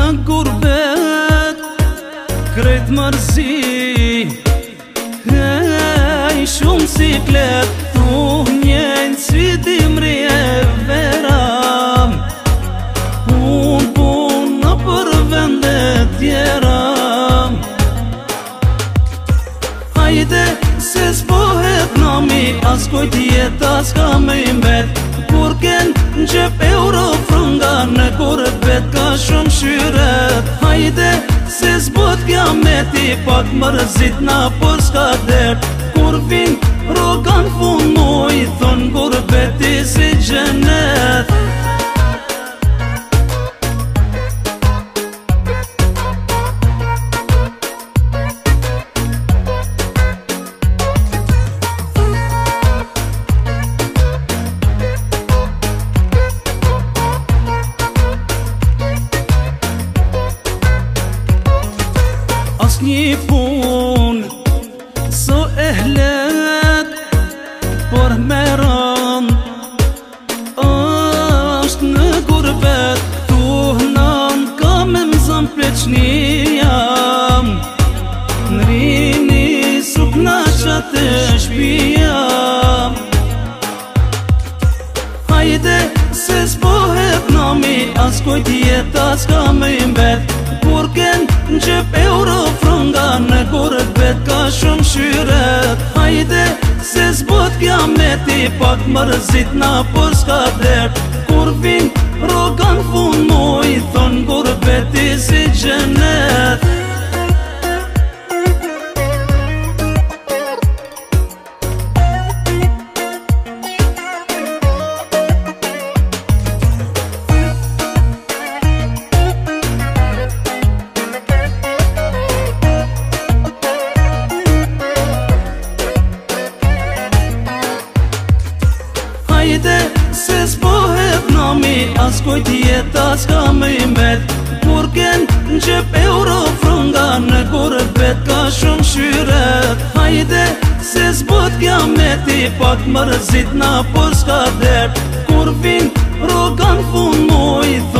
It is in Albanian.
gurbet krejt mërzi, hej shumë siklet tu njejnë svitim rje vera, punë për vendet tjera. Hajde se s'pohet nami, as kujt jeta s'ka me imbet, kur ken në gjep euro frunga, në gurbet ka shumë shyret. Hajde se s'bot kiameti, pak mërzit na po s'ka dert, kur vin rogan fun mu i thon gurbeti si gjenet. As një pun so e hlet, por me rand është në gurbet, tu hnan ka me mëzëm pleqnia, në rini sukna qatë shpia. Hajde se s'pohet nami, as kujt jeta s'ka me imbet, kur ken në gjep euro frunga, në gurbet ka shumë shyret. Hajde se s'bot kiameti, pak mërzit na po s'ka dert, kur vin rogan fun mu i thon gurbeti si gjenet. Hajde se s'pohet nami, as kujt jeta s'ka me imbet, kur ken në gjep euro frunga, në gurbet ka shumë shyret. Hajde se s'bot kiameti, pak mërzit na po s'ka dert, kur vin rogan fun mu i thon